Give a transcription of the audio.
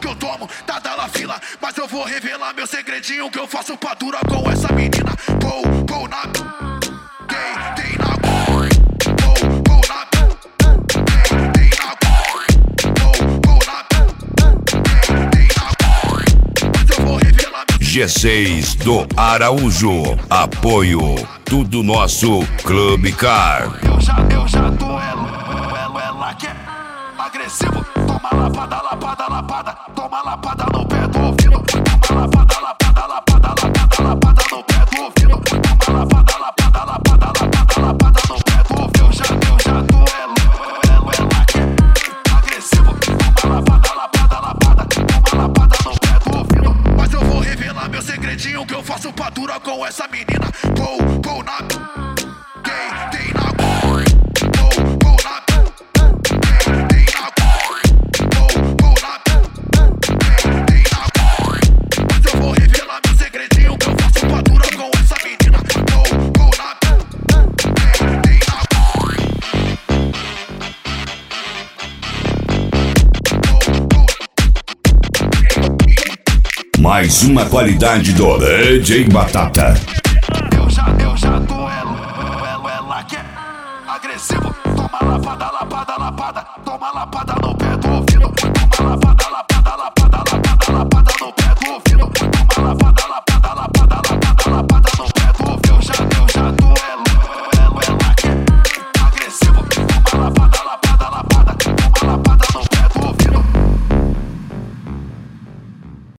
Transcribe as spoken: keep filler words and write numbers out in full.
que eu tomo, tá dela fila. Mas eu vou revelar meu segredinho que eu faço pra dura com essa menina. Pou, pou na... Tem, tem na... Pou, pou na... Tem, tem na... Pou, pou na... Tem, tem na... Mas eu vou revelar meu... G seis do Araújo. Apoio Tudo Nosso Clube Car. Eu já, eu já tô ela, ela, ela que é agressivo. Toma lapada, lapada, lapada. Toma lapada no pé do ouvido. Toma lapada, lapada, lapada, lapada, lapada no pé do ouvido. Toma lapada, lapada, lapada, lapada, lapada no pé do ouvido. Eu já, eu já tô ela, ela, ela que é agressivo. Toma lapada, lapada, lapada. Toma lapada no pé do ouvido. Mas eu vou revelar meu segredinho que eu faço pra dura com essa menina. Pou, pou na... Tem, tem na... Pou, pou na... Tem, tem na... Pou, pou na... Tem, tem na... Mas eu vou revelar meu segredinho que eu faço pra dura com essa menina. Pou, pou na... Tem, tem na... Mais uma qualidade do D J Batata. Eu já, eu já tô ela, ela, ela que é agressivo.